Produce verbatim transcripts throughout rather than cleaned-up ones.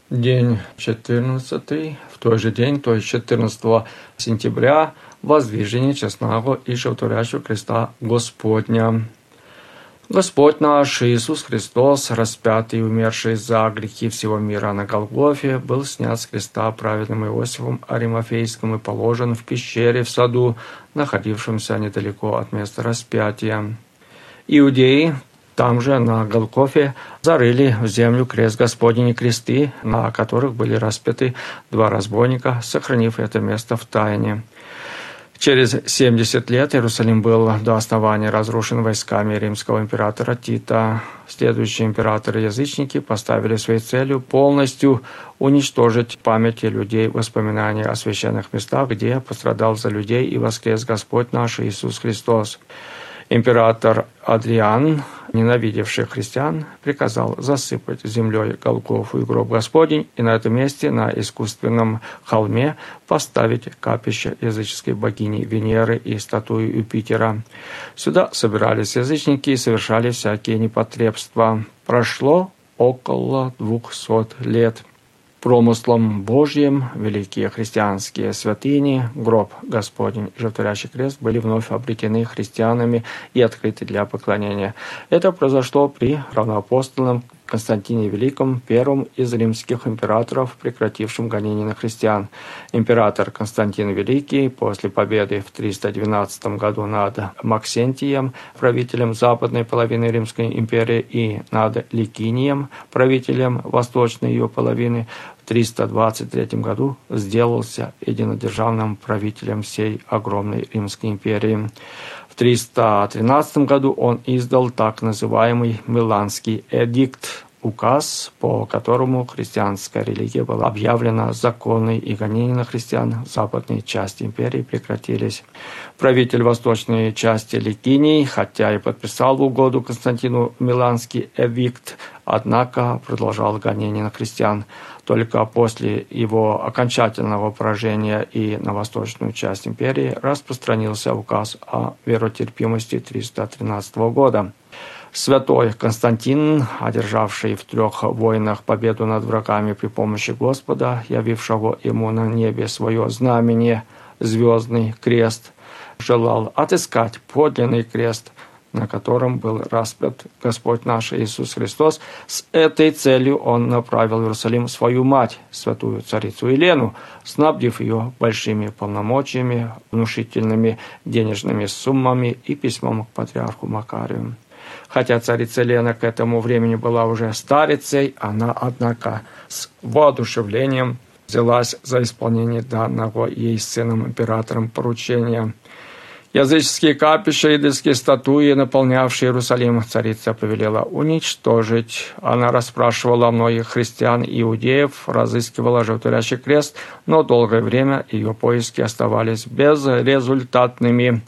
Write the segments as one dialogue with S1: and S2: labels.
S1: День четырнадцатый, в тот же день, то есть четырнадцатого сентября, воздвижение честного и животворящего креста Господня. Господь наш Иисус Христос, распятый и умерший за грехи всего мира на Голгофе, был снят с креста праведным Иосифом Аримафейским и положен в пещере в саду, находившемся недалеко от места распятия. Иудеи там же, на Голгофе, зарыли в землю крест Господень и кресты, на которых были распяты два разбойника, сохранив это место в тайне. Через семьдесят лет Иерусалим был до основания разрушен войсками римского императора Тита. Следующие императоры-язычники поставили своей целью полностью уничтожить памяти людей воспоминания о священных местах, где пострадал за людей и воскрес Господь наш Иисус Христос. Император Адриан, ненавидевший христиан, приказал засыпать землей Голгофу и гроб Господень и на этом месте, на искусственном холме, поставить капище языческой богини Венеры и статую Юпитера. Сюда собирались язычники и совершали всякие непотребства. Прошло около двухсот лет. Промыслом Божьим великие христианские святыни, гроб Господень и животворящий крест были вновь обретены христианами и открыты для поклонения. Это произошло при равноапостольном Константине Великом, первом из римских императоров, прекратившем гонения на христиан. Император Константин Великий после победы в триста двенадцатом году над Максентием, правителем западной половины Римской империи, и над Ликинием, правителем восточной ее половины, в триста двадцать третьем году сделался единодержавным правителем всей огромной Римской империи. В триста тринадцатом году он издал так называемый Миланский эдикт, указ, по которому христианская религия была объявлена законной, и гонения на христиан в западной части империи прекратились. Правитель восточной части Ликинии, хотя и подписал в угоду Константину Миланский эдикт, однако продолжал гонения на христиан. Только после его окончательного поражения и на восточную часть империи распространился указ о веротерпимости триста тринадцатого года. Святой Константин, одержавший в трех войнах победу над врагами при помощи Господа, явившего ему на небе свое знамение, звездный крест, желал отыскать подлинный крест, на котором был распят Господь наш Иисус Христос. С этой целью он направил в Иерусалим свою мать, святую царицу Елену, снабдив ее большими полномочиями, внушительными денежными суммами и письмом к патриарху Макарию. Хотя царица Елена к этому времени была уже старицей, она, однако, с воодушевлением взялась за исполнение данного ей сыном-императором поручения. Языческие капища, идольские статуи, наполнявшие Иерусалим, царица повелела уничтожить. Она расспрашивала многих христиан и иудеев, разыскивала животворящий крест, но долгое время ее поиски оставались безрезультатными.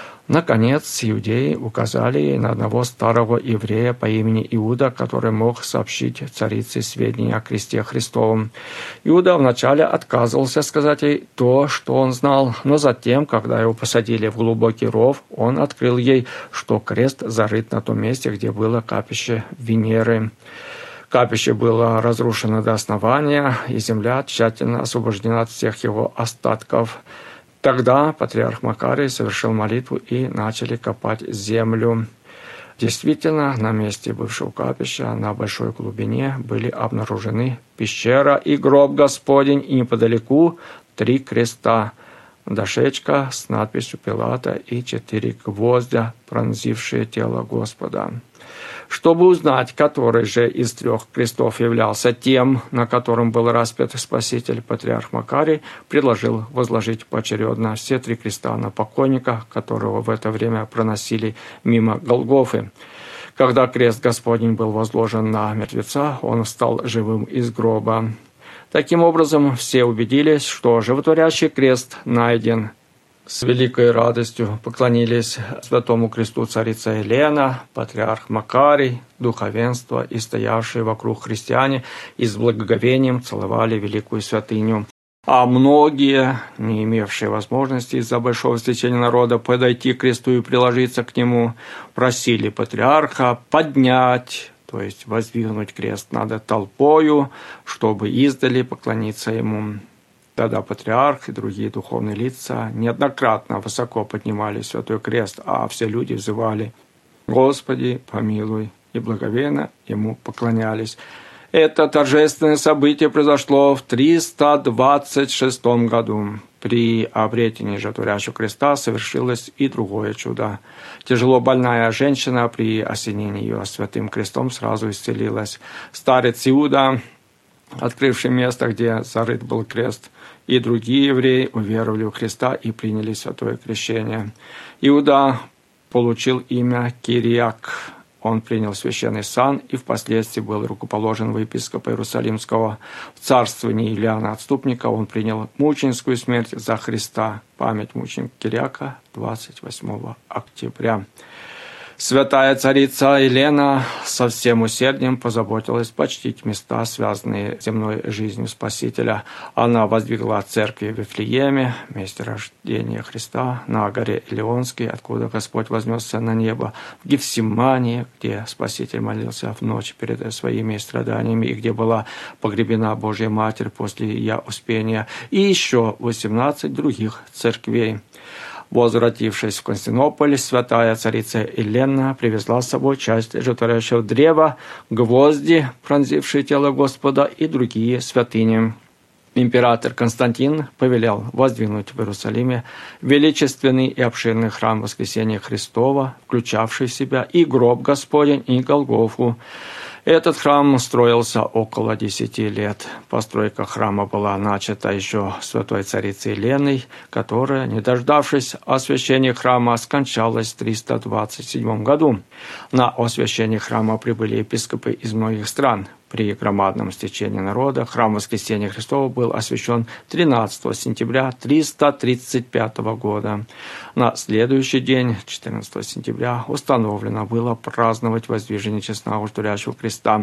S1: Наконец, иудеи указали ей на одного старого еврея по имени Иуда, который мог сообщить царице сведения о кресте Христовом. Иуда вначале отказывался сказать ей то, что он знал, но затем, когда его посадили в глубокий ров, он открыл ей, что крест зарыт на том месте, где было капище Венеры. Капище было разрушено до основания, и земля тщательно освобождена от всех его остатков. Тогда патриарх Макарий совершил молитву, и начали копать землю. Действительно, на месте бывшего капища на большой глубине были обнаружены пещера и гроб Господень, и неподалеку три креста, дощечка с надписью Пилата и четыре гвоздя, пронзившие тело Господа. Чтобы узнать, который же из трех крестов являлся тем, на котором был распят Спаситель, патриарх Макарий предложил возложить поочередно все три креста на покойника, которого в это время проносили мимо Голгофы. Когда крест Господень был возложен на мертвеца, он встал живым из гроба. Таким образом, все убедились, что животворящий крест найден. С великой радостью поклонились святому кресту царица Елена, патриарх Макарий, духовенство и стоявшие вокруг христиане, и с благоговением целовали великую святыню. А многие, не имевшие возможности из-за большого стечения народа подойти к кресту и приложиться к нему, просили патриарха поднять то есть воздвигнуть крест надо толпою, чтобы издали поклониться ему. Тогда патриарх и другие духовные лица неоднократно высоко поднимали святой крест, а все люди взывали: «Господи, помилуй», и благоговейно ему поклонялись. Это торжественное событие произошло в триста двадцать шестом году. При обретении животворящего креста совершилось и другое чудо. Тяжело больная женщина при осенении ее святым крестом сразу исцелилась. Старец Иуда, открывший место, где зарыт был крест, и другие евреи уверовали в Христа и приняли святое крещение. Иуда получил имя Кириак. Он принял священный сан и впоследствии был рукоположен в епископа Иерусалимского. В царствовании Илиана Отступника он принял мученическую смерть за Христа. Память мученика Кириака двадцать восьмого октября. Святая царица Елена со всем усердием позаботилась почтить места, связанные с земной жизнью Спасителя. Она воздвигла церкви в Вифлееме, месте рождения Христа, на горе Илионской, откуда Господь вознесся на небо, в Гефсимании, где Спаситель молился в ночь перед своими страданиями, и где была погребена Божья Матерь после ее успения, и еще восемнадцать других церквей. Возвратившись в Константинополь, святая царица Елена привезла с собой часть животворящего древа, гвозди, пронзившие тело Господа, и другие святыни. Император Константин повелел воздвигнуть в Иерусалиме величественный и обширный храм Воскресения Христова, включавший в себя и гроб Господень, и Голгофу. Этот храм строился около десяти лет. Постройка храма была начата еще святой царицей Еленой, которая, не дождавшись освящения храма, скончалась в триста двадцать седьмом году. На освящение храма прибыли епископы из многих стран. При громадном стечении народа храм Воскресения Христова был освящен тринадцатого сентября триста тридцать пятого года. На следующий день, четырнадцатого сентября, установлено было праздновать воздвижение честного животворящего креста.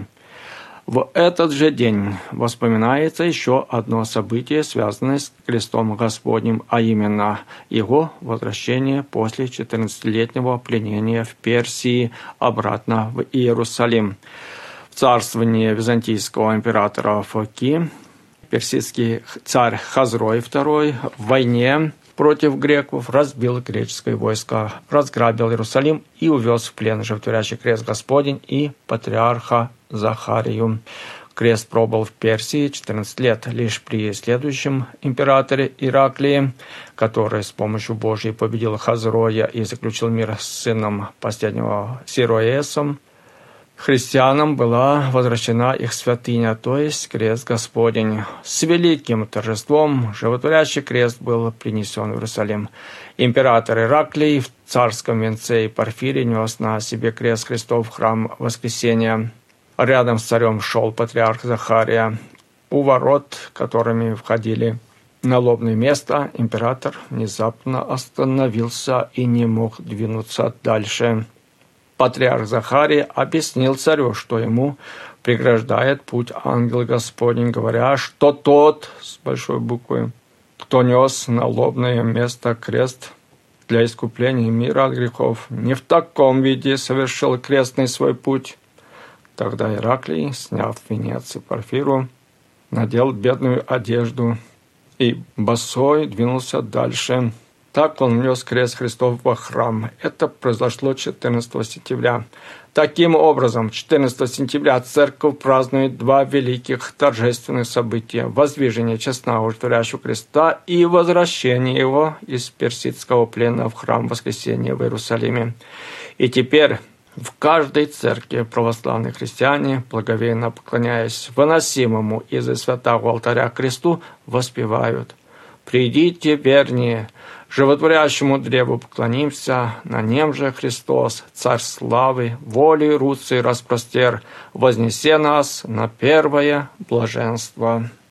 S1: В этот же день вспоминается еще одно событие, связанное с крестом Господним, а именно его возвращение после четырнадцатилетнего пленения в Персии обратно в Иерусалим. В царствовании византийского императора Фоки персидский царь Хазрой второй в войне против греков разбил греческое войско, разграбил Иерусалим и увез в плен животворящий крест Господень и патриарха Захарию. Крест пробыл в Персии четырнадцать лет. Лишь при следующем императоре Ираклии, который с помощью Божьей победил Хазроя и заключил мир с сыном последнего Сироесом, христианам была возвращена их святыня, то есть крест Господень. С великим торжеством животворящий крест был принесен в Иерусалим. Император Ираклий в царском венце и Порфирий нес на себе крест Христов в храм Воскресения. Рядом с царем шел патриарх Захария. У ворот, которыми входили на лобное место, император внезапно остановился и не мог двинуться дальше. Патриарх Захарий объяснил царю, что ему преграждает путь ангел Господень, говоря, что тот, с большой буквы, кто нес на лобное место крест для искупления мира от грехов, не в таком виде совершил крестный свой путь. Тогда Ираклий, сняв венец и парфиру, надел бедную одежду и босой двинулся дальше. Так он нес крест Христов во храм. Это произошло четырнадцатого сентября. Таким образом, четырнадцатого сентября церковь празднует два великих торжественных события: воздвижение честного животворящего креста и возвращение его из персидского плена в храм Воскресения в Иерусалиме. И теперь в каждой церкви православные христиане, благоговейно поклоняясь выносимому из святого алтаря кресту, воспевают: «Придите, вернее, животворящему древу поклонимся, на нем же Христос, Царь славы, воли руцы распростер, вознесе нас на первое блаженство».